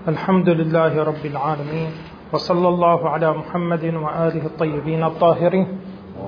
الحمد لله رب العالمين، وصلى الله على محمد وآله الطيبين الطاهرين.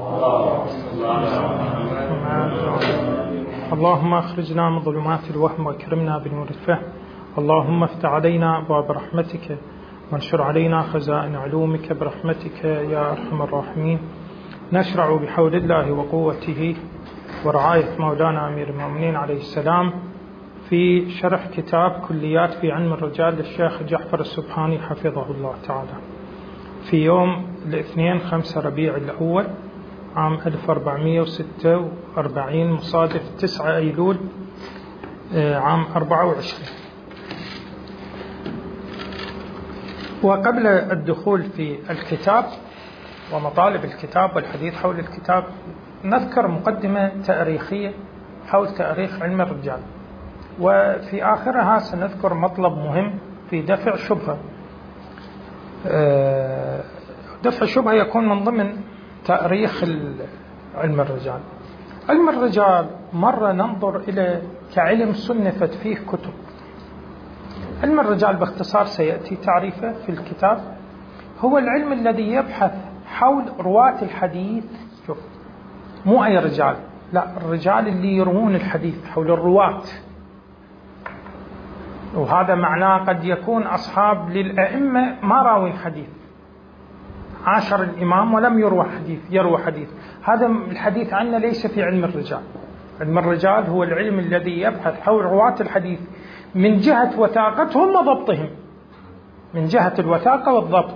اللهم أخرجنا من ظلمات الوهم وأكرمنا بنور الفهم. اللهم افتح علينا أبواب رحمتك وانشر علينا خزائن علومك برحمتك يا أرحم الراحمين. نشرع بحول الله وقوته ورعاية مولانا أمير المؤمنين عليه السلام في شرح كتاب كليات في علم الرجال للشيخ جعفر السبحاني حفظه الله تعالى، في يوم الاثنين 5 ربيع الأول عام 1446 مصادف 9 أيلول عام 24. وقبل الدخول في الكتاب ومطالب الكتاب والحديث حول الكتاب، نذكر مقدمة تاريخية حول تاريخ علم الرجال، وفي آخرها سنذكر مطلب مهم في دفع شبهة. دفع شبهة يكون من ضمن تاريخ علم الرجال. علم الرجال مرة ننظر إلى كعلم صنفت فيه كتب. علم الرجال باختصار سيأتي تعريفه في الكتاب، هو العلم الذي يبحث حول رواة الحديث. شوف، مو أي رجال، لا، الرجال اللي يروون الحديث، حول الرواة. وهذا معناه قد يكون أصحاب للأئمة ما راوين حديث، عاشر الإمام ولم يروى حديث. هذا الحديث عنه ليس في علم الرجال. علم الرجال هو العلم الذي يبحث حول رواة الحديث من جهة وثاقتهم وضبطهم، من جهة الوثاقة والضبط.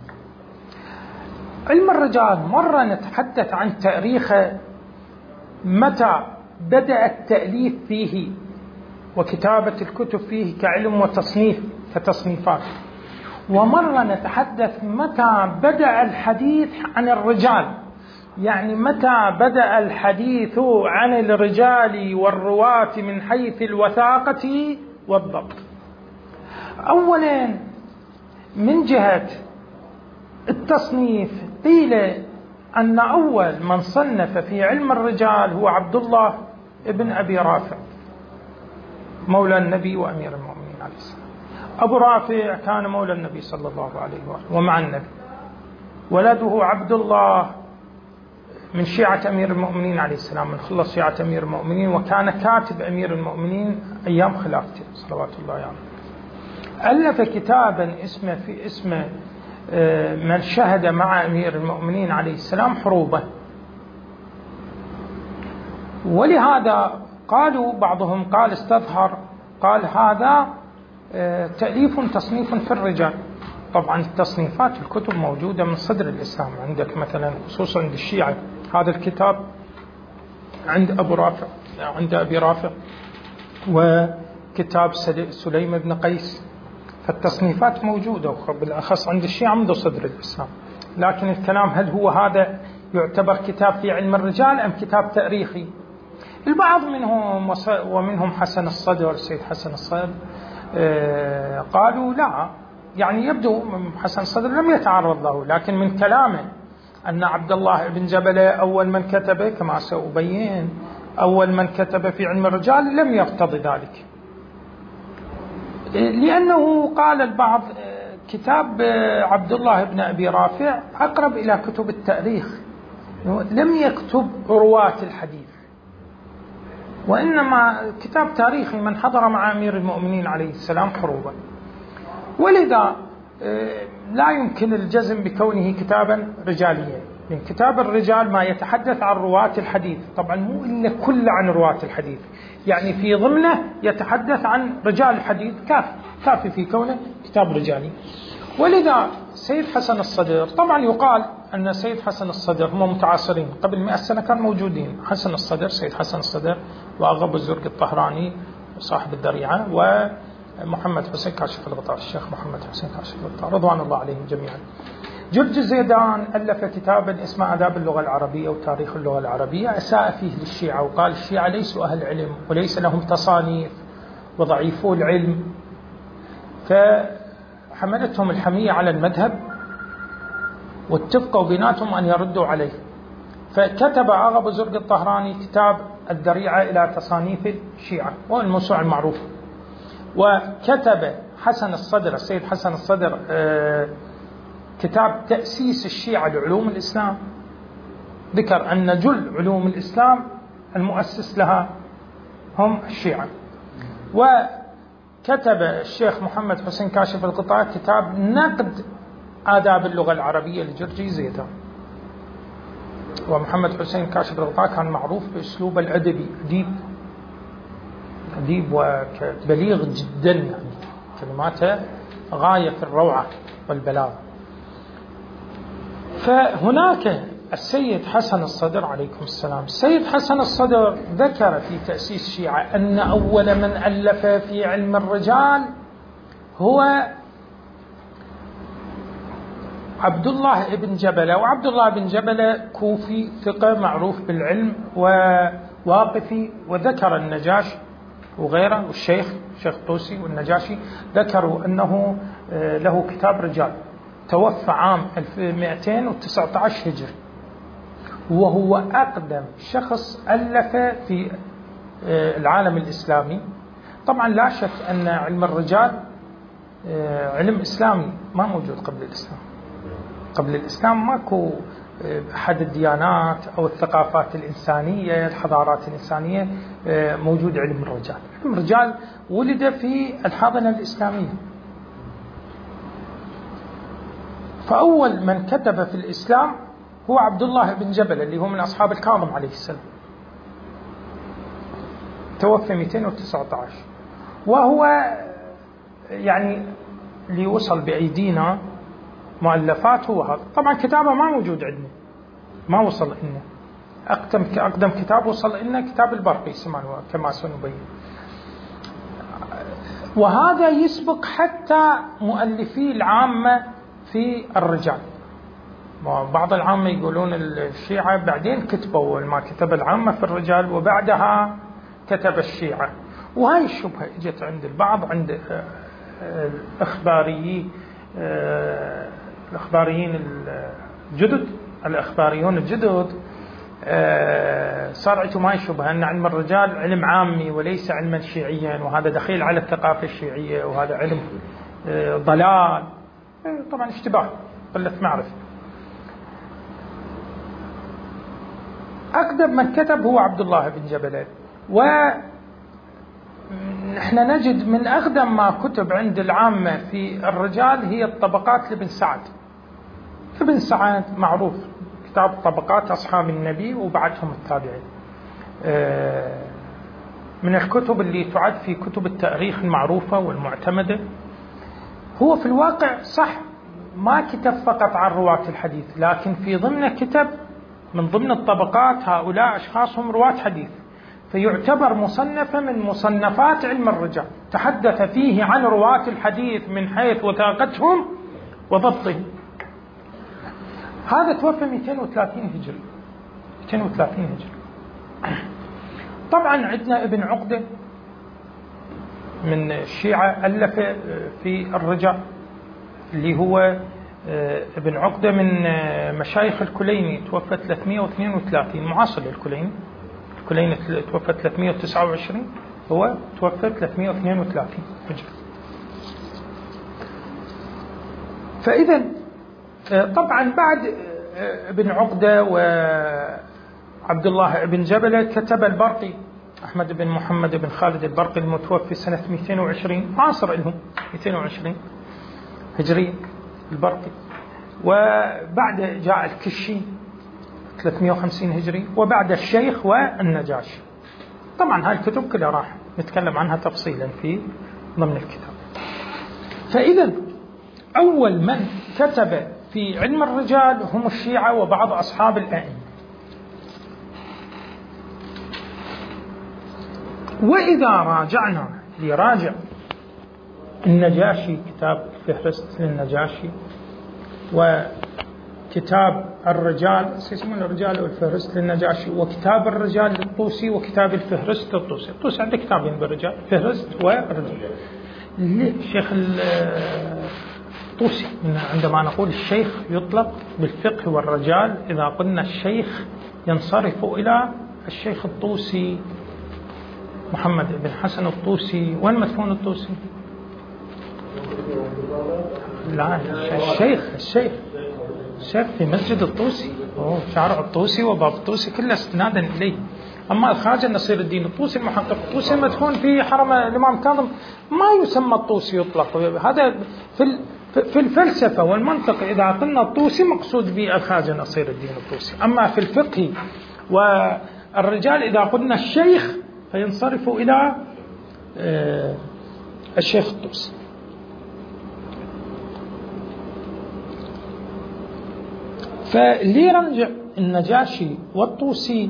علم الرجال مرة نتحدث عن تاريخه، متى بدأ التأليف فيه وكتابة الكتب فيه كعلم وتصنيف كتصنيفات، ومرة نتحدث متى بدأ الحديث عن الرجال، يعني متى بدأ الحديث عن الرجال والرواة من حيث الوثاقة والضبط. أولا من جهة التصنيف، قيل أن أول من صنف في علم الرجال هو عبد الله ابن أبي رافع مولى النبي وأمير المؤمنين عليه السلام. أبو رافع كان مولى النبي صلى الله عليه وآله ومع النبي. ولده عبد الله من شيعة أمير المؤمنين عليه السلام، من خلص شيعة أمير المؤمنين، وكان كاتب أمير المؤمنين أيام خلافته صلوات الله عليه. ألف كتابا اسمه من شهد مع أمير المؤمنين عليه السلام حروبه. ولهذا قالوا بعضهم قال استظهر، قال هذا تأليف تصنيف في الرجال. طبعا التصنيفات الكتب موجودة من صدر الإسلام، عندك مثلا خصوصا عند الشيعة هذا الكتاب عند أبي رافع وكتاب سليم بن قيس، فالتصنيفات موجودة، وبالأخص عند الشيعة منذ صدر الإسلام. لكن الكلام هل هو هذا يعتبر كتاب في علم الرجال أم كتاب تاريخي؟ البعض منهم ومنهم حسن الصدر، السيد حسن الصدر، قالوا لا، يعني يبدو حسن الصدر لم يتعرض له، لكن من كلامه أن عبد الله بن جبلة أول من كتب، كما سأبين أول من كتب في علم الرجال، لم يقتضي ذلك، لأنه قال البعض كتاب عبد الله بن أبي رافع أقرب إلى كتب التاريخ، لم يكتب رواة الحديث، وإنما كتاب تاريخي من حضر مع أمير المؤمنين عليه السلام حروبا. ولذا لا يمكن الجزم بكونه كتابا رجاليا، من كتاب الرجال ما يتحدث عن رواة الحديث، طبعا مو إلا كل عن رواة الحديث، يعني في ضمنه يتحدث عن رجال الحديث، كافي في كونه كتاب رجالي. ولذا سيد حسن الصدر، طبعا يقال أن سيد حسن الصدر هم متعاصرين قبل 100 سنة كانوا موجودين، حسن الصدر، سيد حسن الصدر، وأغا الزرق الطهراني صاحب الذريعة، ومحمد حسين كاشف الغطاء، الشيخ محمد حسين كاشف الغطاء، رضوان الله عليهم جميعا. جرج زيدان ألف كتابا اسمه آداب اللغة العربية وتاريخ اللغة العربية، أساء فيه للشيعة وقال الشيعة ليسوا أهل علم وليس لهم تصانيف وضعيفو العلم، فحملتهم الحمية على المذهب واتفقوا بيناتهم أن يردوا عليه. فكتب آغا أبو زرق الطهراني كتاب الذريعة إلى تصانيف الشيعة والموسوعة المعروفة، وكتب حسن الصدر، السيد حسن الصدر، كتاب تأسيس الشيعة لعلوم الإسلام، ذكر أن جل علوم الإسلام المؤسس لها هم الشيعة. وكتب الشيخ محمد حسين كاشف الغطاء كتاب نقد آداب اللغة العربية لجرجيزية. ومحمد حسين كاشف الغطاء كان معروف بأسلوب الأدبي، أديب وبليغ جدا، يعني كلماته غاية في الروعة والبلاغة. فهناك السيد حسن الصدر عليكم السلام، السيد حسن الصدر ذكر في تأسيس الشيعة أن أول من ألف في علم الرجال هو عبد الله بن جبلة. وعبد الله بن جبلة كوفي ثقة معروف بالعلم وواقفي، وذكر النجاشي وغيره والشيخ طوسي والنجاشي ذكروا أنه له كتاب رجال، توفى عام 1219 هجري، وهو أقدم شخص ألف في العالم الإسلامي. طبعا لا شك أن علم الرجال علم إسلامي ما موجود قبل الإسلام. قبل الإسلام ماكو أحد الديانات أو الثقافات الإنسانية الحضارات الإنسانية موجود علم الرجال. علم الرجال ولد في الحاضنة الإسلامية. فأول من كتب في الإسلام هو عبد الله بن جبل اللي هو من أصحاب الكاظم عليه السلام، توفى 219. وهو يعني اللي وصل بأيدينا مؤلفات هو هذا. طبعا كتابه ما موجود عندنا، ما وصل لنا. أقدم كتاب وصل لنا كتاب البرقي كما سنبين. وهذا يسبق حتى مؤلفي العامة في الرجال. بعض العامة يقولون الشيعة بعدين كتبوا ما كتب العامة في الرجال وبعدها كتب الشيعة، وهاي الشبهة اجت عند البعض، عند الأخباريون الجدد صار عندهم هاي الشبهة أن علم الرجال علم عامي وليس علما شيعيا، وهذا دخيل على الثقافة الشيعية، وهذا علم ضلال. طبعا اشتباه، قلة معرفة. أقدم من كتب هو عبد الله بن جبلة. ونحن نجد من أقدم ما كتب عند العامة في الرجال هي الطبقات لابن سعد. ابن سعد معروف كتاب طبقات أصحاب النبي وبعدهم التابعين، من الكتب اللي تعد في كتب التاريخ المعروفة والمعتمدة. هو في الواقع صح ما كتب فقط عن رواة الحديث، لكن في ضمن كتب من ضمن الطبقات هؤلاء أشخاص هم رواة حديث، فيعتبر مصنفا من مصنفات علم الرجال، تحدث فيه عن رواة الحديث من حيث وثاقتهم وضبطهم. هذا توفى 230 هجري. طبعا عندنا ابن عقدة من الشيعة ألف في الرجال، اللي هو ابن عقدة من مشايخ الكليني، توفى 332، معاصر للكليني. الكليني توفى 329، هو توفى 332 هجري. فإذا طبعا بعد ابن عقدة وعبد الله بن جبلة كتب البرقي، أحمد بن محمد بن خالد البرقي المتوفي سنة 220، معاصر لهم 220 هجري البرقي. وبعد جاء الكشي 350 هجري، وبعد الشيخ والنجاشي. طبعا هاي الكتب كلها راح نتكلم عنها تفصيلا في ضمن الكتاب. فإذا أول من كتب في علم الرجال هم الشيعة وبعض أصحاب الأئمة. وإذا راجعنا لراجع النجاشي، كتاب فهرست للنجاشي، وكتاب الرجال اسمه الرجال والفهرست للنجاشي، وكتاب الرجال للطوسي، وكتاب الفهرست للطوسي. الطوسي عنده كتابين بالرجال، فهرست والرجال. الشيخ الطوسي عندما نقول الشيخ يطلق بالفقه والرجال، إذا قلنا الشيخ ينصرف إلى الشيخ الطوسي محمد بن حسن الطوسي. وين مدفون الطوسي؟ لا، الشيخ في مسجد الطوسي، شارع الطوسي وباب الطوسي كله استنادا إليه. أما الخواجة نصير الدين الطوسي المحقق الطوسي مدفون في حرم الإمام كاظم، ما يسمى الطوسي يطلق. هذا في الفلسفة والمنطق إذا قلنا الطوسي مقصود به الخواجة نصير الدين الطوسي. أما في الفقه والرجال إذا قلنا الشيخ فينصرف إلى الشيخ الطوسي. فاللي رجع النجاشي والطوسي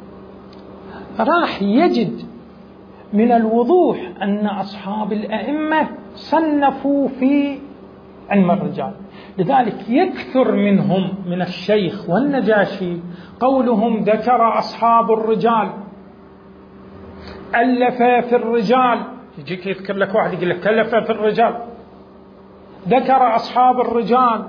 راح يجد من الوضوح أن أصحاب الأئمة صنفوا في علم الرجال، لذلك يكثر منهم من الشيخ والنجاشي قولهم ذكر أصحاب الرجال، ألف في الرجال. يجيك يذكر لك واحد يقول لك ألف في الرجال، ذكر أصحاب الرجال،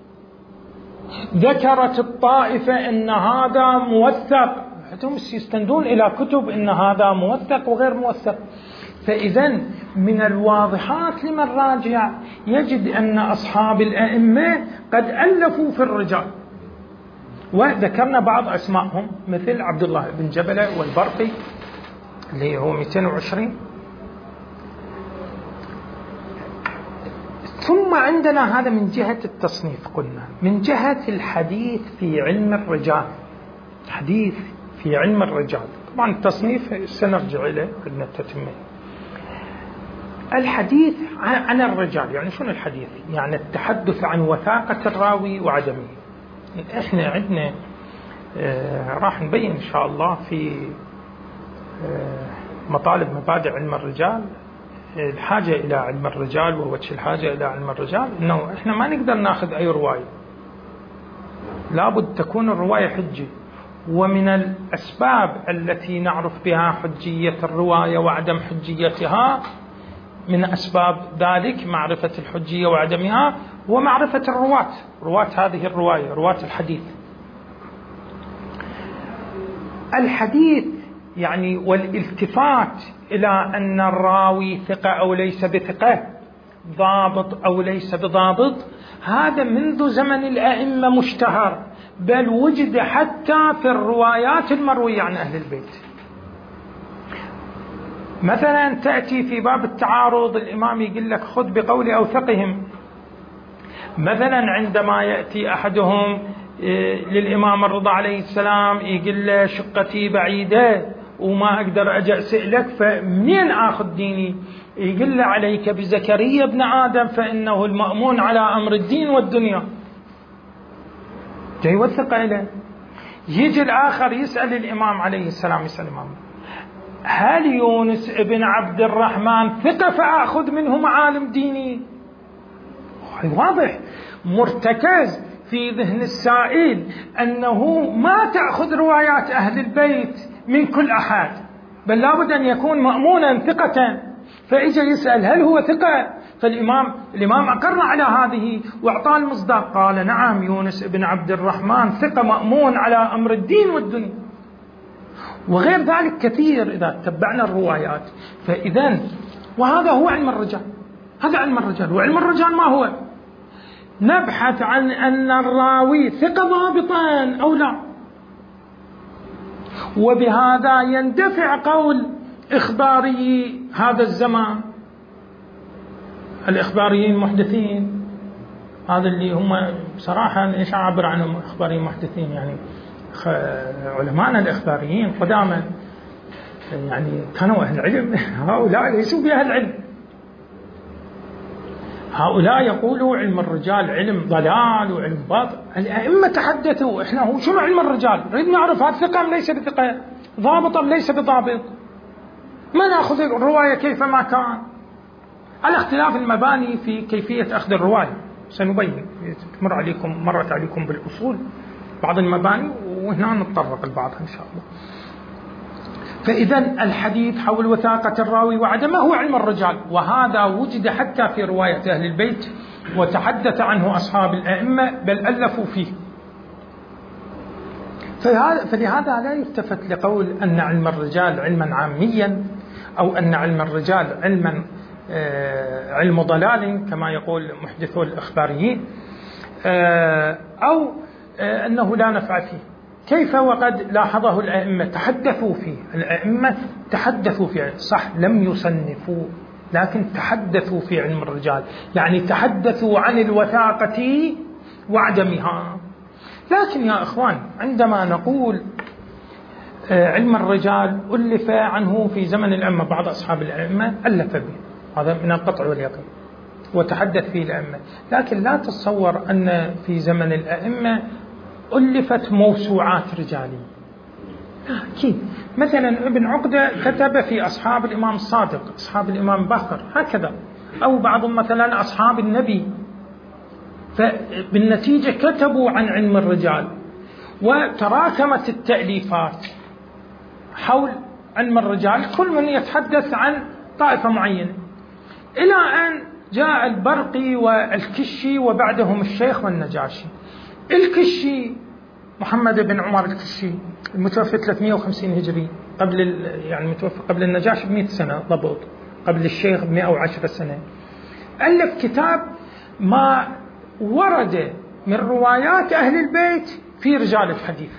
ذكرت الطائفة إن هذا موثق، هم يستندون إلى كتب إن هذا موثق وغير موثق. فإذا من الواضحات لمن راجع يجد أن أصحاب الأئمة قد ألفوا في الرجال، وذكرنا بعض أسمائهم مثل عبد الله بن جبلة والبرقي اللي هو 220. ثم عندنا هذا من جهة التصنيف، قلنا من جهة الحديث في علم الرجال. حديث في علم الرجال طبعا التصنيف سنرجع إليه عندنا التتمة. الحديث عن الرجال يعني شنو الحديث؟ يعني التحدث عن وثاقة الراوي وعدمه. احنا عندنا راح نبين إن شاء الله في مطالب مبادئ علم الرجال الحاجة إلى علم الرجال، ووجه الحاجة إلى علم الرجال إنه إحنا ما نقدر ناخذ أي رواية، لابد تكون الرواية حجة. ومن الأسباب التي نعرف بها حجية الرواية وعدم حجيتها، من أسباب ذلك معرفة الحجية وعدمها ومعرفة رواة هذه الرواية، رواة الحديث. الحديث يعني والالتفات إلى أن الراوي ثقة أو ليس بثقة، ضابط أو ليس بضابط، هذا منذ زمن الأئمة مشتهر، بل وجد حتى في الروايات المروية عن أهل البيت. مثلا تأتي في باب التعارض الإمام يقول لك خذ بقول أوثقهم. مثلا عندما يأتي أحدهم للإمام الرضا عليه السلام يقول له شقتي بعيدة وما أقدر أجي أسألك، فمن آخذ ديني؟ يقول له عليك بزكريا ابن آدم فإنه المأمون على أمر الدين والدنيا، جاي يوثق إليه. يجي الآخر يسأل الإمام عليه السلام، يسأل الإمام هل يونس ابن عبد الرحمن ثقة فأخذ منه معالم ديني؟ واضح مرتكز في ذهن السائل أنه ما تأخذ روايات أهل البيت من كل أحد، بل لابد أن يكون مأمونا ثقة. فإجا يسأل هل هو ثقة؟ فالإمام أقر على هذه وأعطاه المصداق، قال نعم يونس ابن عبد الرحمن ثقة مأمون على أمر الدين والدنيا. وغير ذلك كثير إذا تبعنا الروايات. فإذن وهذا هو علم الرجال، هذا علم الرجال. وعلم الرجال ما هو؟ نبحث عن أن الراوي ثقة ضابطا أو لا، وبهذا يندفع قول إخباري هذا الزمان، الإخباريين المحدثين، هذا اللي هم بصراحة إيش أعبر عنهم إخباريين محدثين؟ يعني علماءنا الإخباريين قداما يعني كانوا أهل العلم، هؤلاء ليسوا بأهل العلم. هؤلاء يقولوا علم الرجال علم ضلال وعلم باطل. الأئمة تحدثوا، إحنا هو شنو علم الرجال؟ نريد نعرف هذا ثقة أم ليس بثقة، ضابط أم ليس بضابط، ما نأخذ الرواية كيفما كان، على اختلاف المباني في كيفية أخذ الرواية. سنبين، مرت عليكم بالأصول بعض المباني وهنا نتطرق لبعضها إن شاء الله. فإذا الحديث حول وثاقة الراوي وعدمه هو علم الرجال، وهذا وجد حتى في رواية أهل البيت وتحدث عنه أصحاب الأئمة بل ألفوا فيه. فلهذا لا يلتفت لقول أن علم الرجال علما عاميا أو أن علم الرجال علما علم ضلال كما يقول محدثو الإخباريين، أو أنه لا نفع فيه. كيف وقد لاحظه الأئمة تحدثوا فيه، الأئمة تحدثوا فيه، صح لم يصنفوا لكن تحدثوا في علم الرجال، يعني تحدثوا عن الوثاقة وعدمها. لكن يا إخوان عندما نقول علم الرجال ألف عنه في زمن الأئمة، بعض أصحاب الأئمة ألف به، هذا من القطع واليقين وتحدث فيه الأئمة، لكن لا تتصور أن في زمن الأئمة ألفت موسوعات رجالية. أكيد مثلا ابن عقدة كتب في أصحاب الإمام الصادق، أصحاب الإمام باقر هكذا، أو بعضهم مثلا أصحاب النبي، فبالنتيجة كتبوا عن علم الرجال، وتراكمت التأليفات حول علم الرجال، كل من يتحدث عن طائفة معينة، إلى أن جاء البرقي والكشي وبعدهم الشيخ والنجاشي. الكشي محمد بن عمر الكشي المتوفى 350 هجري، يعني متوفى قبل النجاشي ب100 سنة ضبط، قبل الشيخ ب110 سنة، ألف كتاب ما ورد من روايات أهل البيت في رجال الحديث،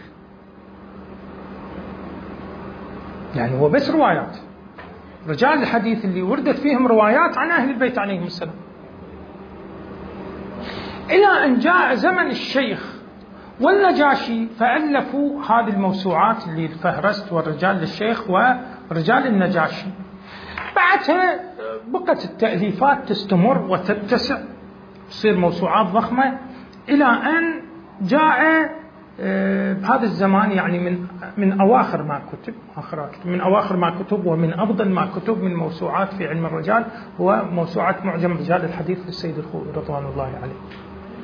يعني هو بس روايات رجال الحديث اللي وردت فيهم روايات عن أهل البيت عليهم السلام، إلى أن جاء زمن الشيخ والنجاشي فألفوا هذه الموسوعات اللي الفهرست والرجال للشيخ ورجال النجاشي. بعدها بقت التأليفات تستمر وتتسع، تصير موسوعات ضخمة، إلى أن جاء بهذا الزمان يعني من أواخر ما كتب، من أواخر ما كتب ومن أفضل ما كتب من موسوعات في علم الرجال هو موسوعات معجم رجال الحديث للسيد الخوئي رضوان الله عليه.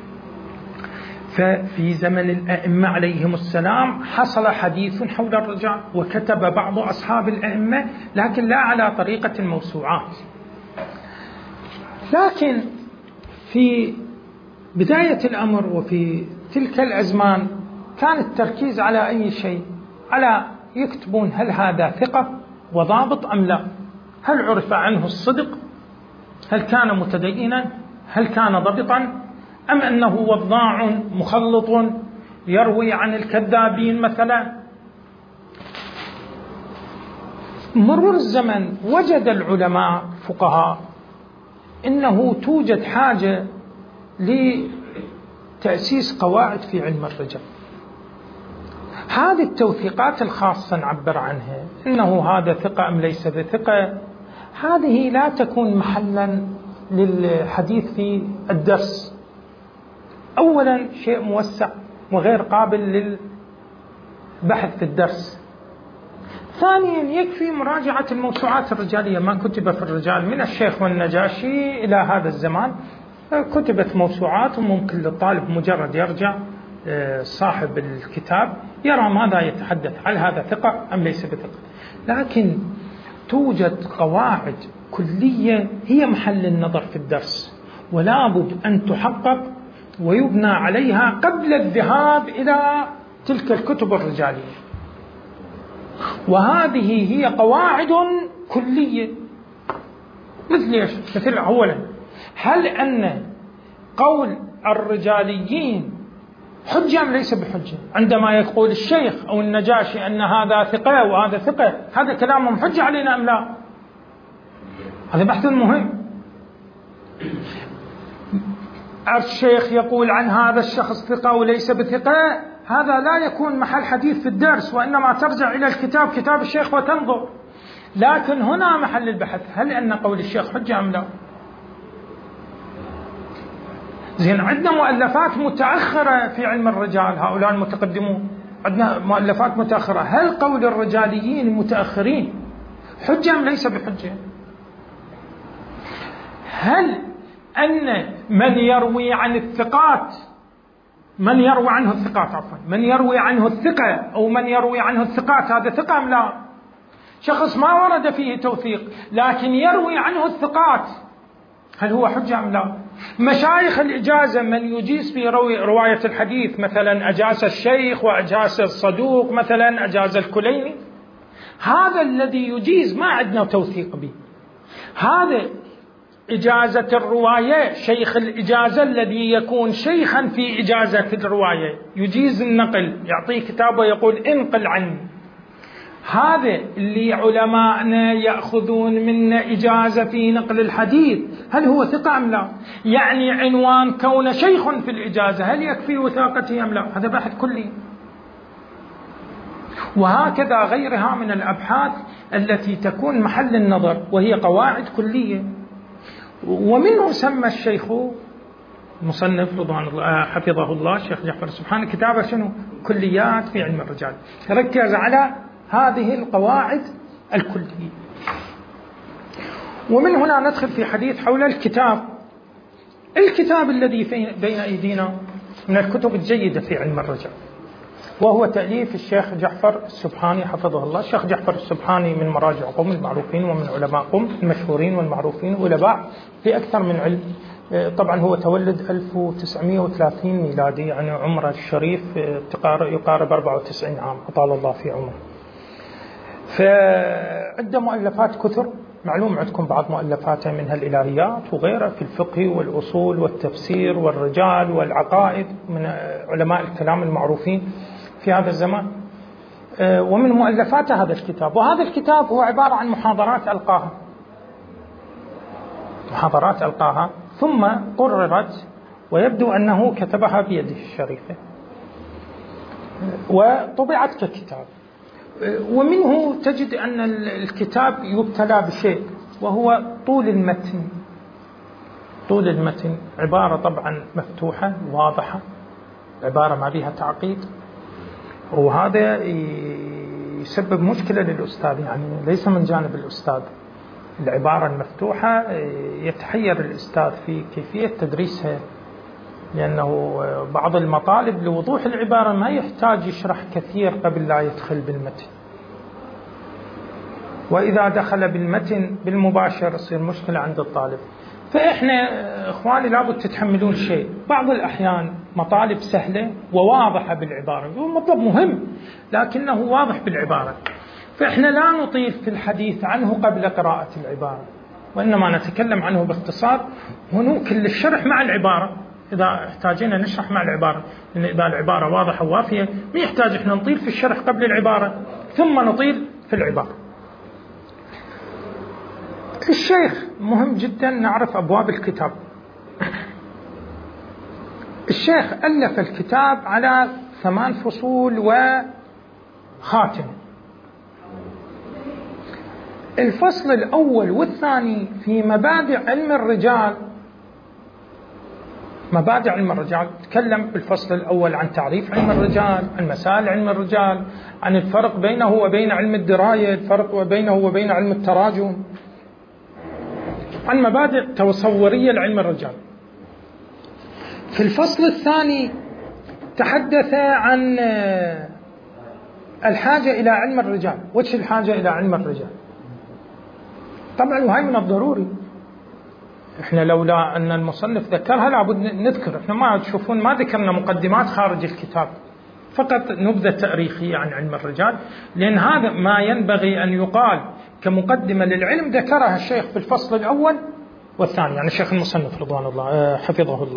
ففي زمن الأئمة عليهم السلام حصل حديث حول الرجال، وكتب بعض أصحاب الأئمة لكن لا على طريقة الموسوعات. لكن في بداية الأمر وفي تلك الأزمان كان التركيز على أي شيء، على يكتبون هل هذا ثقة وضابط أم لا، هل عرف عنه الصدق، هل كان متدينا، هل كان ضبطا، أم أنه وضاع مخلط يروي عن الكذابين مثلا. مرور الزمن وجد العلماء فقهاء إنه توجد حاجة لتأسيس قواعد في علم الرجال. هذه التوثيقات الخاصة نعبر عنها، إنه هذا ثقة أم ليس بثقة، هذه لا تكون محلا للحديث في الدرس. أولا شيء موسع وغير قابل للبحث في الدرس. ثانيا يكفي مراجعة الموسوعات الرجالية، ما كتب في الرجال من الشيخ والنجاشي إلى هذا الزمان كتبت موسوعات، وممكن للطالب مجرد يرجع صاحب الكتاب يرى ماذا يتحدث، هل هذا ثقة أم ليس بثقة. لكن توجد قواعد كلية هي محل النظر في الدرس، ولا بد أن تحقق ويبنى عليها قبل الذهاب إلى تلك الكتب الرجالية. وهذه هي قواعد كلية، مثل أولا، هل أن قول الرجاليين حجة أم ليس بحجة؟ عندما يقول الشيخ أو النجاشي أن هذا ثقة وهذا ثقة، هذا كلامهم حجة علينا أم لا؟ هذا بحث مهم. الشيخ يقول عن هذا الشخص ثقة وليس بثقة، هذا لا يكون محل حديث في الدرس، وإنما ترجع إلى الكتاب، كتاب الشيخ، وتنظر. لكن هنا محل البحث، هل أن قول الشيخ حجة أم لا؟ زين، عندنا مؤلفات متأخرة في علم الرجال، هؤلاء المتقدمون، عندنا مؤلفات متأخرة، هل قول الرجاليين المتأخرين حجة أم ليس بحجة؟ هل أن من يروي عن الثقات، من يروي عنه الثقة أو من يروي عنه الثقات، هذا ثقة أم لا؟ شخص ما ورد فيه توثيق لكن يروي عنه الثقات، هل هو حجة أم لا؟ مشايخ الإجازة من يجيز في رواية الحديث، مثلا أجاز الشيخ وأجاز الصدوق، مثلا أجاز الكليني، هذا الذي يجيز ما عندنا توثيق به. هذا إجازة الرواية، شيخ الإجازة الذي يكون شيخا في إجازة الرواية يجيز النقل، يعطيه كتاب ويقول انقل عني. هذا اللي علماءنا يأخذون منا إجازة في نقل الحديث، هل هو ثقة أم لا؟ يعني عنوان كون شيخ في الإجازة هل يكفي وثاقته أم لا؟ هذا بحث كلي. وهكذا غيرها من الأبحاث التي تكون محل النظر وهي قواعد كلية. ومنه سمى الشيخ مصنف رضوان الله حفظه الله الشيخ جعفر السبحاني كتابه شنو؟ كليات في علم الرجال، ركز على هذه القواعد الكلية. ومن هنا ندخل في حديث حول الكتاب الذي بين أيدينا من الكتب الجيدة في علم الرجال، وهو تأليف الشيخ جعفر السبحاني حفظه الله. الشيخ جعفر السبحاني من مراجع قوم المعروفين ومن علماء قوم المشهورين والمعروفين ولباع في أكثر من علم. طبعا هو تولد 1930 ميلادي، يعني عمره الشريف يقارب 94 عام أطال الله في عمره. فعنده مؤلفات كثر، معلوم عندكم بعض مؤلفاته منها الإلهيات وغيرها في الفقه والأصول والتفسير والرجال والعقائد من علماء الكلام المعروفين في هذا الزمان. ومن مؤلفاته هذا الكتاب، وهذا الكتاب هو عبارة عن محاضرات ألقاها ثم قررت، ويبدو أنه كتبها بيده الشريفة وطبعت ككتاب. ومنه تجد أن الكتاب يبتلى بشيء وهو طول المتن عبارة طبعا مفتوحة واضحة، عبارة ما بها تعقيد، وهذا يسبب مشكلة للأستاذ، يعني ليس من جانب الأستاذ. العبارة المفتوحة يتحير الأستاذ في كيفية تدريسها، لأنه بعض المطالب لوضوح العبارة ما يحتاج يشرح كثير قبل لا يدخل بالمتن، وإذا دخل بالمتن بالمباشر يصير مشكلة عند الطالب. فإحنا إخواني لابد تتحملون شيء، بعض الأحيان مطالب سهلة وواضحة بالعبارة، هو مطلب مهم لكنه واضح بالعبارة، فإحنا لا نطيل في الحديث عنه قبل قراءة العبارة، وإنما نتكلم عنه باختصار ونوكل الشرح مع العبارة إذا احتاجنا نشرح مع العبارة، لأن إذا العبارة واضحة ووافية ما يحتاج إحنا نطيل في الشرح قبل العبارة ثم نطيل في العبارة. الشيخ مهم جدا نعرف أبواب الكتاب. الشيخ ألف الكتاب على 8 فصول وخاتمة. الفصل الأول والثاني في مبادئ علم الرجال. مبادئ علم الرجال تكلم بالفصل الأول عن تعريف علم الرجال، عن مسائل علم الرجال، عن الفرق بينه وبين علم الدراية، الفرق بينه وبين علم التراجم، عن مبادئ تصورية لعلم الرجال. في الفصل الثاني تحدث عن الحاجة إلى علم الرجال، وش الحاجة إلى علم الرجال؟ طبعا وهي من الضروري، إحنا لولا أن المصنف ذكرها لابد نذكر. إحنا ما تشوفون ما ذكرنا مقدمات خارج الكتاب، فقط نبذة تاريخية عن علم الرجال، لأن هذا ما ينبغي أن يقال كمقدمة للعلم ذكرها الشيخ في الفصل الأول والثاني، يعني الشيخ المصنف رضوان الله حفظه الله.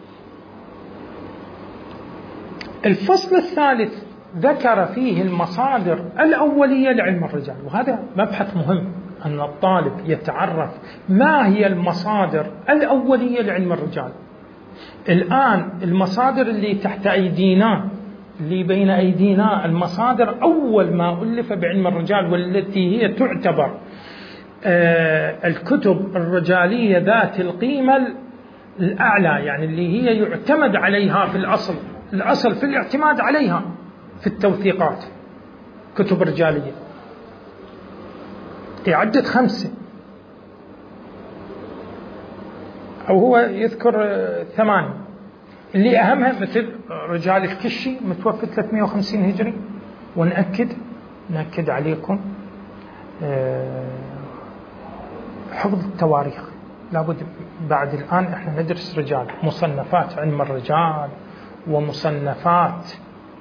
الفصل الثالث ذكر فيه المصادر الأولية لعلم الرجال، وهذا مبحث مهم أن الطالب يتعرف ما هي المصادر الأولية لعلم الرجال. الآن المصادر اللي تحت أيدينا اللي بين أيدينا المصادر أول ما ألف بعلم الرجال، والتي هي تعتبر الكتب الرجالية ذات القيمة الأعلى، يعني اللي هي يعتمد عليها في الأصل في الاعتماد عليها في التوثيقات، كتب رجالية عدة 5 أو هو يذكر 8 اللي أهمها مثل رجال الكشي متوفى 350 هجري. ونأكد عليكم حفظ التواريخ، لابد بعد الآن احنا ندرس رجال، مصنفات علم الرجال ومصنفات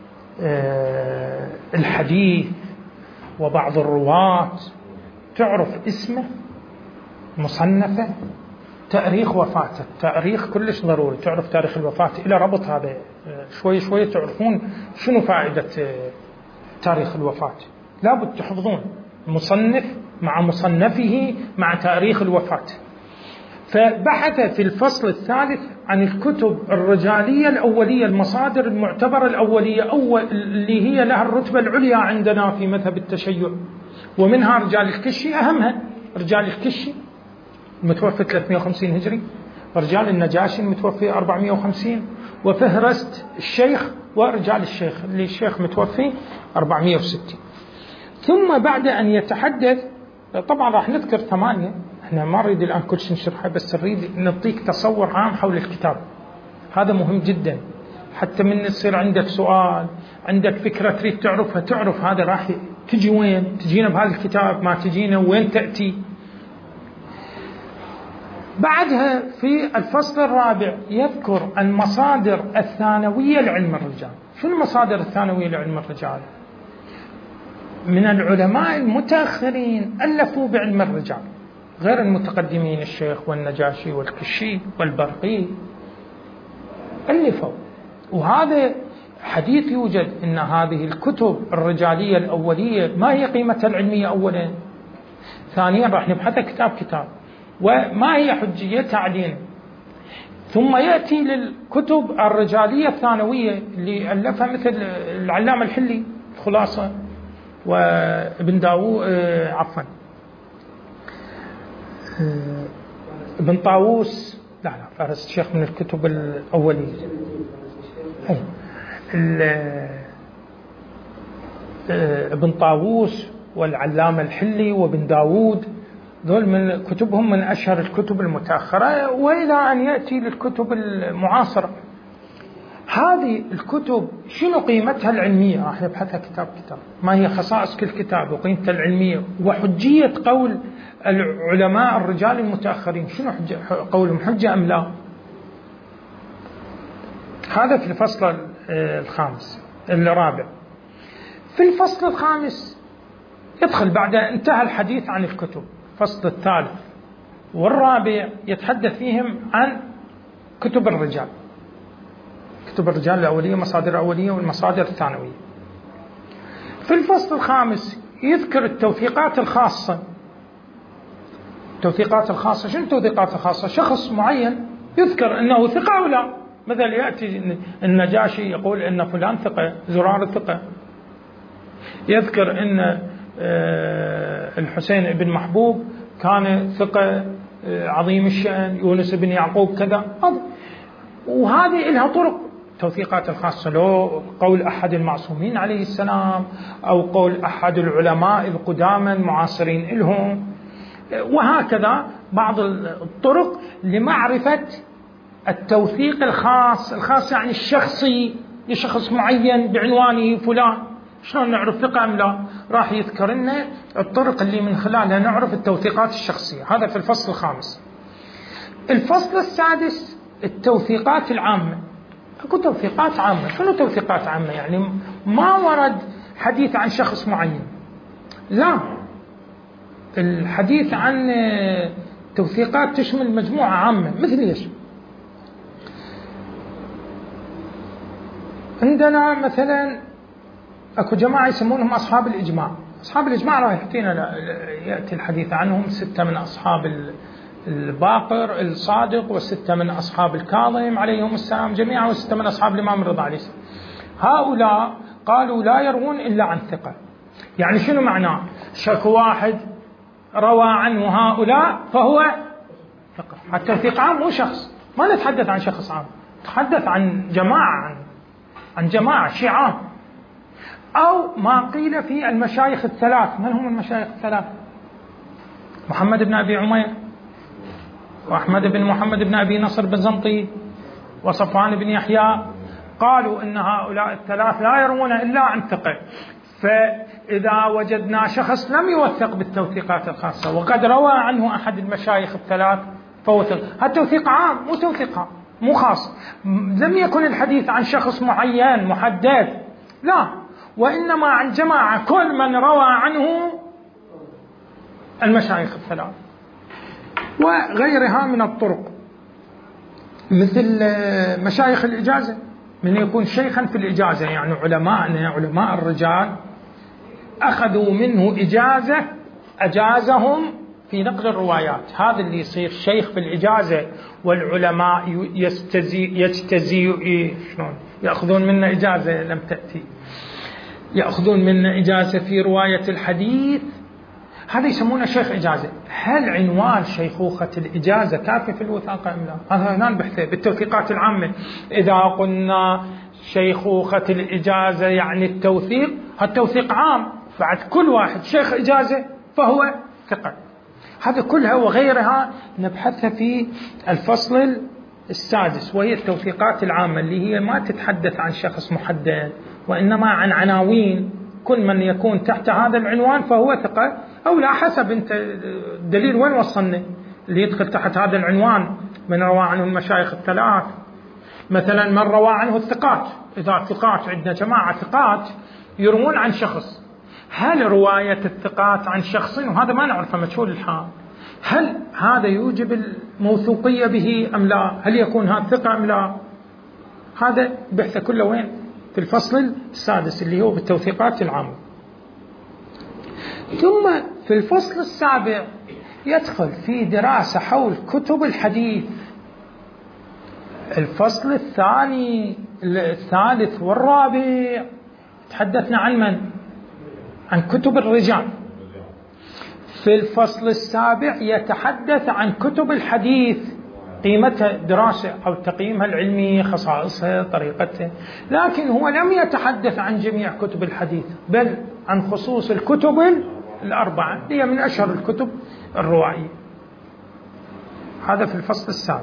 الحديث وبعض الرواة، تعرف اسمه مصنفة تاريخ وفاته. التاريخ كلش ضروري، تعرف تاريخ الوفاة إلى ربط هذا شوي شوي تعرفون شنو فائدة تاريخ الوفاة. لابد تحفظون مصنف مع مصنفه مع تاريخ الوفاة. فبحث في الفصل الثالث عن الكتب الرجالية الأولية، المصادر المعتبرة الأولية اللي هي لها الرتبة العليا عندنا في مذهب التشيع، ومنها رجال الكشي. أهمها رجال الكشي المتوفى 350 هجري، رجال النجاشي المتوفي 450، وفهرست الشيخ ورجال الشيخ اللي الشيخ متوفي 460. ثم بعد أن يتحدث، طبعا راح نذكر 8، احنا ما نريد الآن كل شيء نشرحه، بس نريد نعطيك تصور عام حول الكتاب. هذا مهم جدا، حتى من يصير عندك سؤال، عندك فكرة تريد تعرفها، تعرف هذا راح تجي وين، تجينا بهذا الكتاب، ما تجينا وين تأتي. بعدها في الفصل الرابع يذكر المصادر الثانوية لعلم الرجال. شو المصادر الثانوية لعلم الرجال؟ من العلماء المتأخرين ألفوا بعلم الرجال غير المتقدمين، الشيخ والنجاشي والكشي والبرقي ألفوا. وهذا حديث يوجد أن هذه الكتب الرجالية الأولية ما هي قيمتها العلمية أولا، ثانيا راح نبحثها كتاب كتاب، وما هي حجيتها علينا. ثم يأتي للكتب الرجالية الثانوية اللي ألفها مثل العلامة الحلي الخلاصة، وابن داوود ابن طاووس، لا فارس الشيخ من الكتب الأولية، ابن طاووس والعلامة الحلي وابن داوود، دول من كتبهم من أشهر الكتب المتأخرة، وإلى أن يأتي للكتب المعاصرة. هذه الكتب شنو قيمتها العلمية؟ راح نبحثها كتاب كتاب، ما هي خصائص كل كتاب وقيمتها العلمية وحجية قول العلماء الرجال المتأخرين، شنو قولهم، حجة أم لا؟ هذا في الفصل الرابع. في الفصل الخامس يدخل بعد انتهى الحديث عن الكتب. الفصل الثالث والرابع يتحدث فيهم عن كتب الرجال، كتب الرجال الأولية، مصادر أولية والمصادر الثانوية. في الفصل الخامس يذكر التوثيقات الخاصة. التوثيقات الخاصة، شنو التوثيقات الخاصة؟ شخص معين يذكر أنه ثقة أو لا، مثل يأتي النجاشي يقول أن فلان ثقة، زرار ثقة، يذكر أن الحسين بن محبوب كان ثقة عظيم الشأن، يونس بن يعقوب كذا. وهذه لها طرق توثيقات الخاصة، لو قول أحد المعصومين عليه السلام أو قول أحد العلماء القدامى المعاصرين لهم، وهكذا بعض الطرق لمعرفة التوثيق الخاص يعني الشخصي لشخص معين بعنوانه فلان. شلون نعرف ثقة أم لا؟ راح يذكر لنا الطرق اللي من خلالها نعرف التوثيقات الشخصية. هذا في الفصل الخامس. الفصل السادس التوثيقات العامة. اكو توثيقات عامة. شنو توثيقات عامة؟ يعني ما ورد حديث عن شخص معين، لا، الحديث عن توثيقات تشمل مجموعة عامة. مثل ايش؟ عندنا مثلا اكو جماعة يسمونهم أصحاب الإجماع. أصحاب الإجماع راح يأتي الحديث عنهم 6 من أصحاب الباقر الصادق، و6 من أصحاب الكاظم عليهم السلام جميعا، و6 من أصحاب الإمام الرضا عليه السلام. هؤلاء قالوا لا يروون إلا عن ثقة. يعني شنو معناه؟ شكو واحد روى عنه هؤلاء فهو ثقة. حتى الثقة عام مو شخص، ما نتحدث عن شخص عام، نتحدث عن جماعة، عن جماعة شيء عام. أو ما قيل في المشايخ الثلاث. من هم المشايخ الثلاث؟ محمد بن أبي عمير، وأحمد بن محمد بن أبي نصر بزنطي، وصفوان بن يحيى. قالوا إن هؤلاء الثلاث لا يروون إلا عن ثقة. فإذا وجدنا شخص لم يوثق بالتوثيقات الخاصة وقد روى عنه أحد المشايخ الثلاث فهو ثقة. التوثيق عام مو توثيق مو خاص. لم يكن الحديث عن شخص معين محدد، لا، وإنما عن جماعة كل من روى عنه المشايخ الثلاث. وغيرها من الطرق، مثل مشايخ الإجازة، من يكون شيخا في الإجازة، يعني علماء الرجال أخذوا منه إجازة أجازهم في نقل الروايات، هذا اللي يصير شيخ في الإجازة، والعلماء شلون يأخذون منا إجازة لم تأتي، يأخذون منا إجازة في رواية الحديث، هذا يسمونه شيخ إجازة. هل عنوان شيخوخة الإجازة كافي في الوثاقة أم لا؟ هذا هنا البحث بالتوثيقات العامة. إذا قلنا شيخوخة الإجازة يعني التوثيق، هالتوثيق عام، بعد كل واحد شيخ إجازة فهو ثقة. هذا كلها وغيرها نبحثها في الفصل السادس، وهي التوثيقات العامة اللي هي ما تتحدث عن شخص محدد، وإنما عن عناوين، كل من يكون تحت هذا العنوان فهو ثقة أو لا، حسب أنت الدليل وين وصلنا. اللي يدخل تحت هذا العنوان من روى عنه المشايخ الثلاث، مثلا من روى عنه الثقات، إذا ثقات عندنا جماعة ثقات يروون عن شخص، هل رواية الثقات عن شخص وهذا ما نعرفه مجهول الحال، هل هذا يوجب الموثوقية به أم لا؟ هل يكون هذا ثقة أم لا؟ هذا بحث كله وين؟ في الفصل السادس اللي هو بالتوثيقات العامة. ثم في الفصل السابع يدخل في دراسة حول كتب الحديث. الفصل الثاني الثالث والرابع تحدثنا عن من؟ عن كتب الرجال. في الفصل السابع يتحدث عن كتب الحديث، قيمتها دراسة أو تقييمها العلمي، خصائصها، طريقتها، لكن هو لم يتحدث عن جميع كتب الحديث، بل عن خصوص الكتب الأربعة هي من أشهر الكتب الروائية. هذا في الفصل السابع.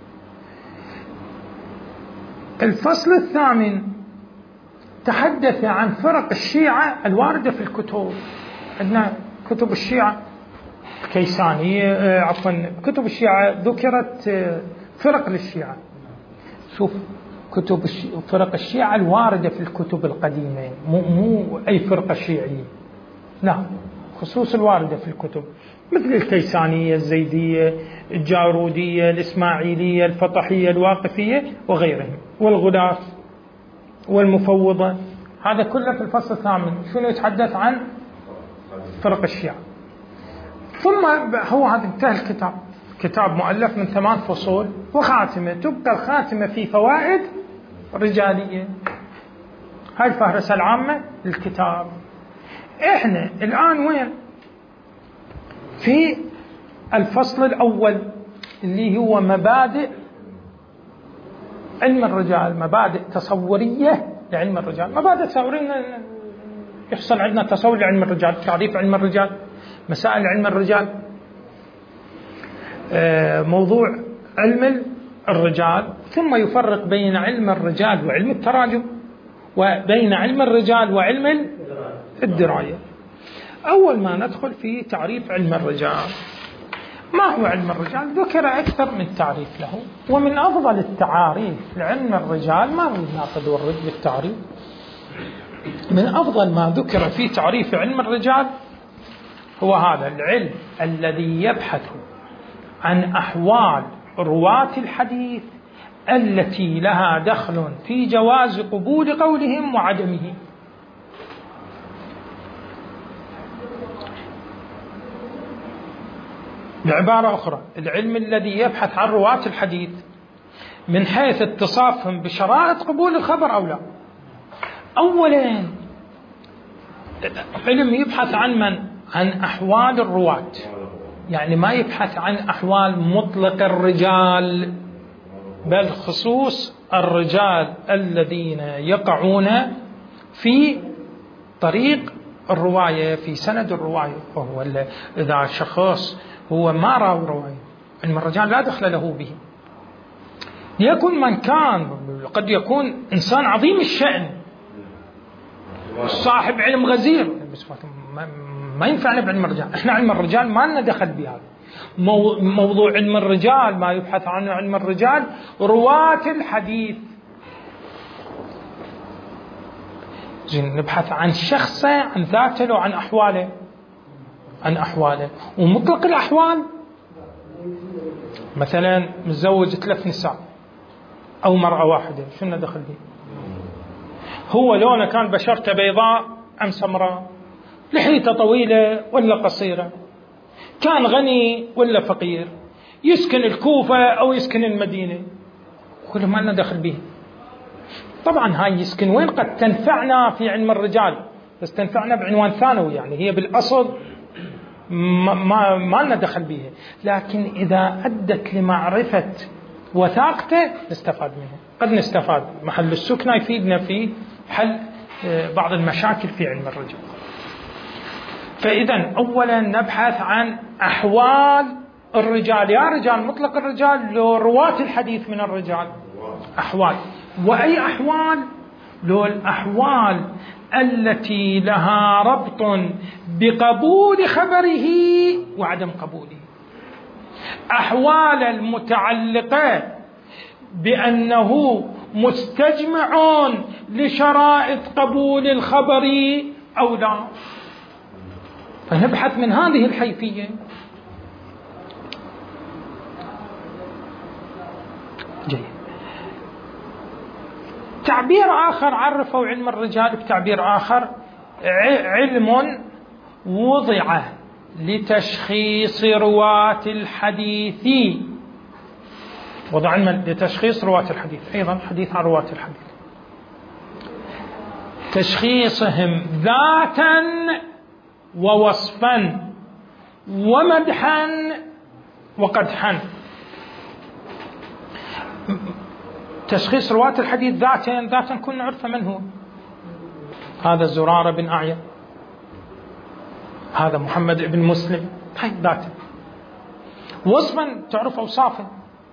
الفصل الثامن تحدث عن فرق الشيعة الواردة في الكتب. عندنا كتب الشيعة الكيسانية، كتب الشيعة ذكرت فرق للشيعة. شوف كتب فرق الشيعة الواردة في الكتب القديمة، مو أي فرقة شيعية، لا، خصوص الواردة في الكتب، مثل الكيسانية، الزيدية، الجارودية، الإسماعيلية، الفطحية، الواقفية وغيرهم، والغلاف والمفوضة. هذا كله في الفصل الثامن. شنو يتحدث عن فرق الشيعة. ثم هو هذا انتهى الكتاب، كتاب مؤلف من 8 فصول وخاتمة، تبقى الخاتمة في فوائد رجالية. هاي الفهرسة العامة للكتاب. احنا الآن وين؟ في الفصل الأول اللي هو مبادئ علم الرجال، مبادئ تصورية لعلم الرجال. مبادئ تصورية يحصل عندنا تصور لعلم الرجال، تعريف علم الرجال، مسائل علم الرجال، موضوع علم الرجال، ثم يفرق بين علم الرجال وعلم التراجم، وبين علم الرجال وعلم الدراية. أول ما ندخل في تعريف علم الرجال، ما هو علم الرجال؟ ذكر أكثر من تعريف له، ومن أفضل التعاريف لعلم الرجال ما هو الناقد والرد بالتعريف. من أفضل ما ذكر في تعريف علم الرجال هو هذا العلم الذي يبحث عن أحوال رواة الحديث التي لها دخل في جواز قبول قولهم وعدمه. بعبارة أخرى، العلم الذي يبحث عن رواة الحديث من حيث اتصافهم بشرائط قبول الخبر أو لا. أولا علم يبحث عن من؟ عن أحوال الرواة، يعني ما يبحث عن أحوال مطلق الرجال، بل خصوص الرجال الذين يقعون في طريق الرواية، في سند الرواية. وهو إذا شخص هو ما راوي رواية، علم الرجال لا دخل له به، يكون من كان، قد يكون إنسان عظيم الشأن صاحب علم غزير، بس ما ينفعنا بعلم الرجال. احنا علم الرجال ما لنا دخل بهذا. موضوع علم الرجال ما يبحث عنه علم الرجال رواة الحديث. زين، نبحث عن شخصه، عن ذاته وعن أحواله، عن أحواله. ومطلق الأحوال مثلا متزوج 3 نساء أو مرأة واحدة، شنو دخل به؟ هو لونه كان بشرته بيضاء أم سمراء، لحيته طويلة ولا قصيرة، كان غني ولا فقير، يسكن الكوفة أو يسكن المدينة، كل ما لنا دخل به. طبعا هاي يسكن وين قد تنفعنا في علم الرجال، بس تنفعنا بعنوان ثانوي، يعني هي بالأصل ما لنا دخل بها، لكن إذا أدت لمعرفة وثاقته نستفاد منه. قد نستفاد محل السكنة يفيدنا في حل بعض المشاكل في علم الرجال. فإذا أولا نبحث عن أحوال الرجال، يا رجال مطلق الرجال لو رواة الحديث من الرجال، أحوال. وأي أحوال؟ لو الأحوال التي لها ربط بقبول خبره وعدم قبوله، أحوال المتعلقة بأنه مستجمع لشرائط قبول الخبر أو لا، فنبحث من هذه الحيثية. جيد. تعبير آخر عرفوا علم الرجال بتعبير آخر: علم وضع لتشخيص رواة الحديث. وضع علم لتشخيص رواة الحديث، أيضا حديث عن رواة الحديث، تشخيصهم ذاتا ووصفا ومدحا وقدحا. تشخيص رواة الحديث ذاتا كنا نعرف من هو، هذا زرارة بن أعين، هذا محمد بن مسلم، هاي ذاتا. وصفا تعرف أوصافه،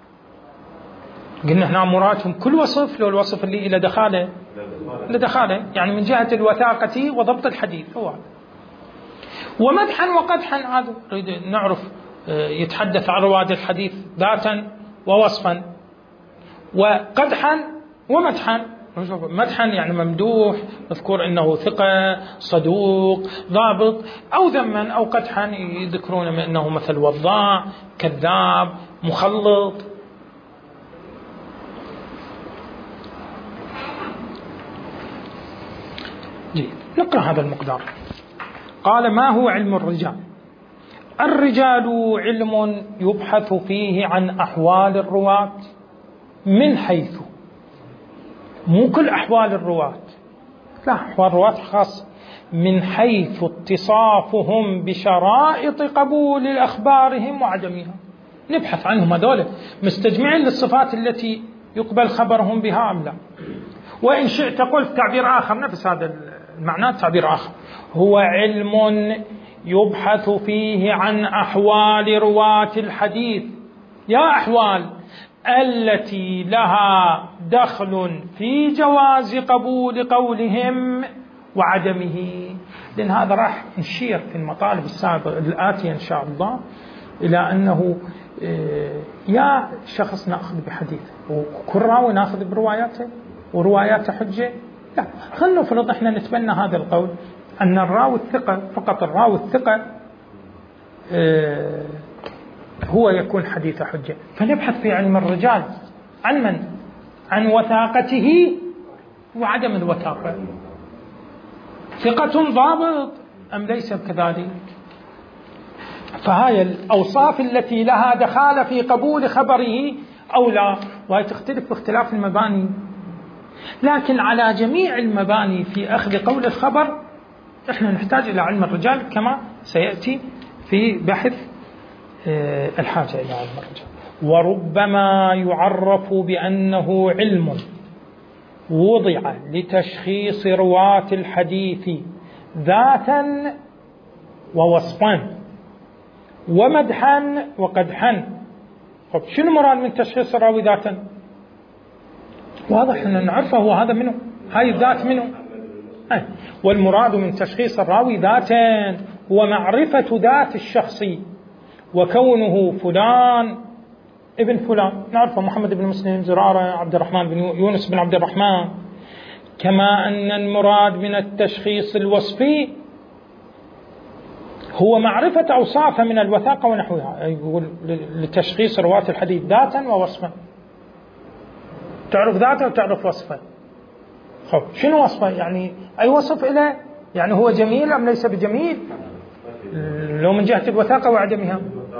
قلنا هنا مرادهم كل وصف، لو الوصف اللي إلى دخاله يعني من جهة الوثاقة وضبط الحديث هو. ومدحا وقدحا، هذا نريد نعرف يتحدث عن رواد الحديث ذاتا ووصفا، وقدحا ومدحا. مدحا يعني ممدوح، مذكور انه ثقة صدوق ضابط، او ذما، او قدحا يذكرون انه مثل وضاع كذاب مخلط. جيد. نقرأ هذا المقدار. قال: ما هو علم الرجال؟ الرجال علم يبحث فيه عن أحوال الرواة من حيث، مو كل أحوال الرواة، لا، أحوال الرواة خاصة، من حيث اتصافهم بشرائط قبول أخبارهم وعدمها. نبحث عنهم هذول مستجمعين للصفات التي يقبل خبرهم بها أم لا. وإن شئت قلت تعبير آخر نفس هذا المعنى، تعبير آخر: هو علم يبحث فيه عن أحوال رواة الحديث، يا أحوال التي لها دخل في جواز قبول قولهم وعدمه. لأن هذا راح نشير في المطالب السابقة الآتية إن شاء الله إلى أنه يا شخص نأخذ بحديث وكل راوي نأخذ برواياته ورواياته حجة، لا، خلنا نفرض احنا نتبنى هذا القول أن الراوي الثقة، فقط الراوي الثقة هو يكون حديث حجة، فنبحث في علم الرجال عن من؟ عن وثاقته وعدم الوثاقة، ثقة ضابط أم ليس كذلك. فهاي الأوصاف التي لها دخال في قبول خبره أو لا، وهي تختلف باختلاف المباني، لكن على جميع المباني في أخذ قول الخبر إحنا نحتاج إلى علم الرجال كما سيأتي في بحث الحاجة إلى علم الرجال. وربما يعرف بأنه علم وضع لتشخيص رواة الحديث ذاتا ووصفا ومدحا وقدحا. طب شنو مراد من تشخيص الراوي ذاتا؟ واضح أن نعرفه، وهذا منه، هاي الذات منه. والمراد من تشخيص الراوي ذاتا هو معرفة ذات الشخص وكونه فلان ابن فلان، نعرفه محمد بن مسلم، زرارة، عبد الرحمن بن يونس بن عبد الرحمن. كما أن المراد من التشخيص الوصفي هو معرفة أوصافه من الوثاقة ونحوها. يقول لتشخيص رواة الحديث ذاتا ووصفا، تعرف ذاته وتعرف وصفه. خب شنو وصفه؟ يعني أي وصف له، يعني هو جميل أم ليس بجميل، لو من جهة الوثاقة وعدمها.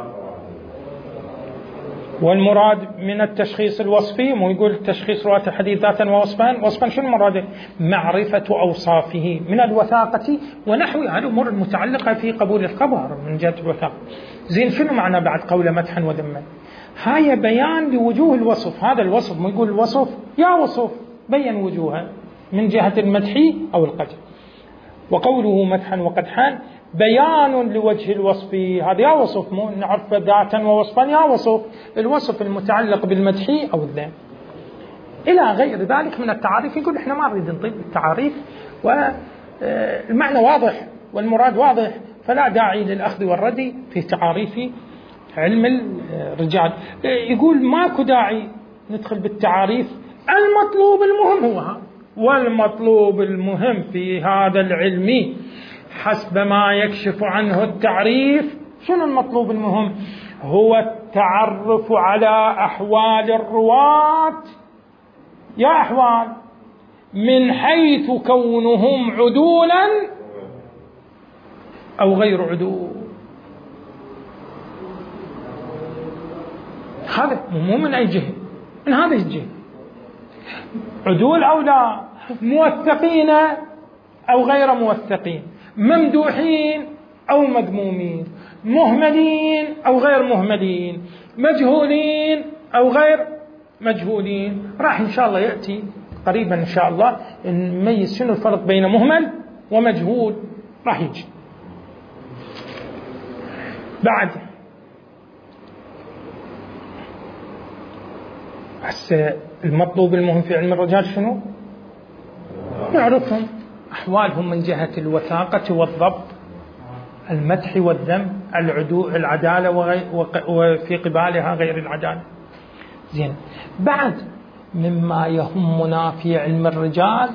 والمراد من التشخيص الوصفي، مو يقول تشخيص رواة الحديث ذاتا ووصفا، وصفا شنو مراده؟ معرفة أوصافه من الوثاقة ونحوها، هذه الأمور المتعلقة في قبول الخبر من جهة الوثاقة. زين شنو معنى بعد قول مدحا وذما؟ هاي بيان لوجوه الوصف. هذا الوصف، مو يقول الوصف يا وصف، بين وجوهه من جهة المدح أو القدح. وقوله مدحا وقدحا بيان لوجه الوصف، هذا يا وصف، مو نعرف ذاتا ووصفا يا وصف، الوصف المتعلق بالمدح أو الذم إلى غير ذلك من التعاريف. يقول إحنا ما نريد نطيل التعاريف، والمعنى واضح والمراد واضح، فلا داعي للأخذ والرد في تعاريف علم الرجال. يقول ماكو داعي ندخل بالتعاريف، المطلوب المهم هو هذا. والمطلوب المهم في هذا العلم حسب ما يكشف عنه التعريف، شنو المطلوب المهم؟ هو التعرف على أحوال الرواة، يا أحوال، من حيث كونهم عدولا أو غير عدول. هذا مو من أي جهة، من هذه الجهة، عدول أو لا، موثقين أو غير موثقين، ممدوحين أو مذمومين، مهملين أو غير مهملين، مجهولين أو غير مجهولين. راح إن شاء الله يأتي قريبا إن شاء الله نميز شنو الفرق بين مهمل ومجهول، راح يجي بعد. بس المطلوب المهم في علم الرجال شنو؟ نعرفهم أحوالهم من جهة الوثاقة والضبط، المدح والذم، العدالة وفي قبالها غير العدالة. زين، بعد مما يهمنا في علم الرجال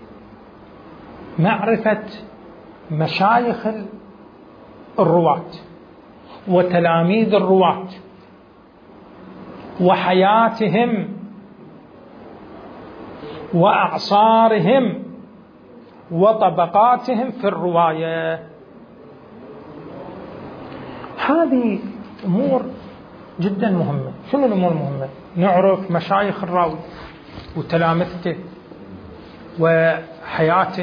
معرفة مشايخ الرواة وتلاميذ الرواة وحياتهم وأعصارهم وطبقاتهم في الرواية. هذه أمور جدا مهمة. شنو الأمور المهمة؟ نعرف مشايخ الراوي وتلامذته وحياته،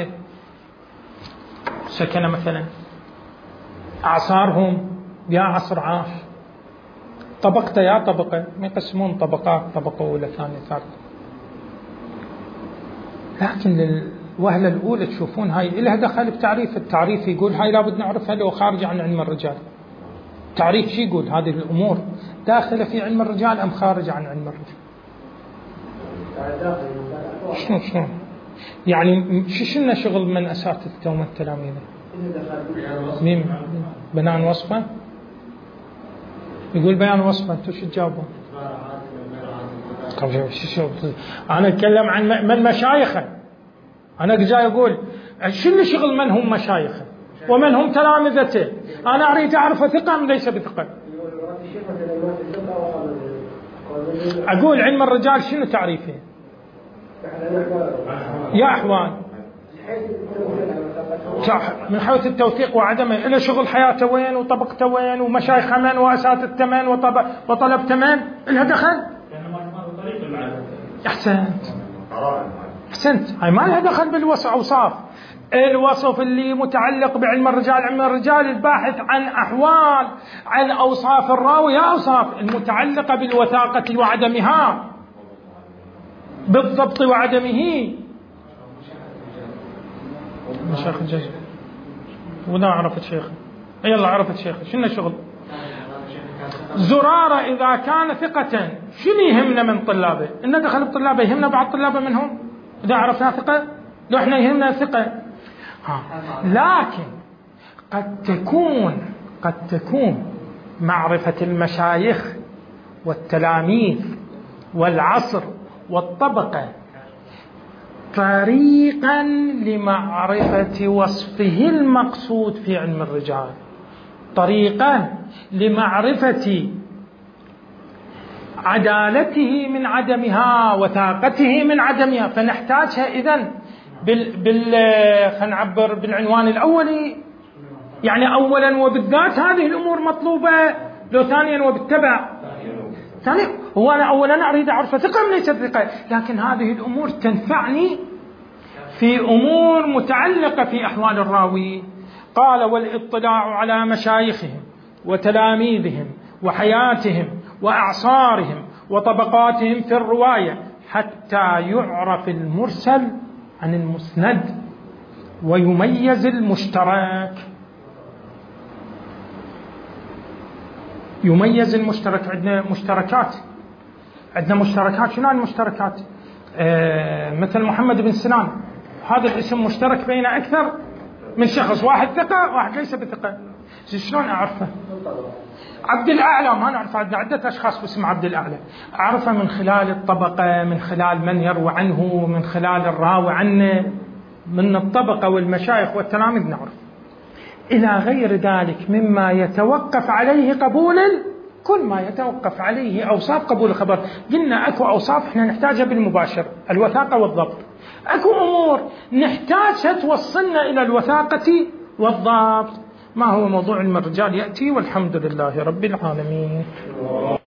سكن مثلا، أعصارهم، يا عصر عاش، طبقته يا طبقة، ما يقسمون طبقات، طبقة أولى ثانية ثالثة. لكن للوهلة الأولى تشوفون هاي إلها دخل بتعريف. التعريف يقول هاي لابد نعرفها لو خارج عن علم الرجال. تعريف شي يقول؟ هذه الأمور داخلة في علم الرجال أم خارج عن علم الرجال؟ شنو يعني شنو شغل من أساتذته ومن تلاميذه؟ مين بيان وصفه؟ يقول بيان وصفه، انتوا شو تجاوبون؟ أنا أتكلم عن من مشايخه. أنا جاي أقول شنو شغل من هم مشايخه ومن هم تلامذته. أنا أريد أعرف ثقة أم ليس بثقة. أقول علم الرجال شنو تعريفه؟ يا أحوال، من حيث التوثيق وعدمه، إلى شغل حياته وين وطبقته وين ومشايخه من وأساتذته من وطلبته من، إلها دخل. أحسنت، هاي ما لها دخل بالوصف. أوصاف الوصف اللي متعلق بعلم الرجال، علم الرجال الباحث عن أحوال، عن أوصاف الراوي، أوصاف المتعلقة بالوثاقة وعدمها، بالضبط وعدمه. شيخ الجزء ولا عرفت شيخ؟ يلا عرفت شيخ. شنو شغل زرارة إذا كان ثقة؟ شنو يهمنا من طلابه؟ إن دخل بطلابه يهمنا بعض طلابه منهم إذا عرفنا ثقة، لو إحنا يهمنا ثقة. لكن قد تكون معرفة المشايخ والتلاميذ والعصر والطبقة طريقا لمعرفة وصفه المقصود في علم الرجال. طريقة لمعرفة عدالته من عدمها وثاقته من عدمها، فنحتاجها إذن خلينا نعبر بالعنوان الأولي، يعني أولا وبالذات هذه الأمور مطلوبة، لو ثانيا وبالتبع. ثانيا هو أنا أولا أريد أعرف ثقة من ليست ثقة، لكن هذه الأمور تنفعني في أمور متعلقة في أحوال الراوي. قال: والاطلاع على مشايخهم وتلاميذهم وحياتهم وأعصارهم وطبقاتهم في الرواية حتى يعرف المرسل عن المسند ويميز المشترك. يميز المشترك. عندنا مشتركات. شنو المشتركات؟ مثل محمد بن سنان، هذا الاسم مشترك بين أكثر من شخص، واحد ثقة واحد ليس بثقة. شلون أعرفه؟ عبد الأعلى ما نعرف، عندنا عدة أشخاص باسم عبد الأعلى، أعرفه من خلال الطبقة، من خلال من يروي عنه، من خلال الراوي عنه، من الطبقة والمشايخ والتلاميذ نعرف. إلى غير ذلك مما يتوقف عليه قبول، كل ما يتوقف عليه أوصاف قبول الخبر. قلنا أكو أوصاف إحنا نحتاجها بالمباشر، الوثاقة والضبط. أكو أمور نحتاجها توصلنا إلى الوثاقة والضبط. ما هو موضوع علم الرجال يأتي، والحمد لله رب العالمين.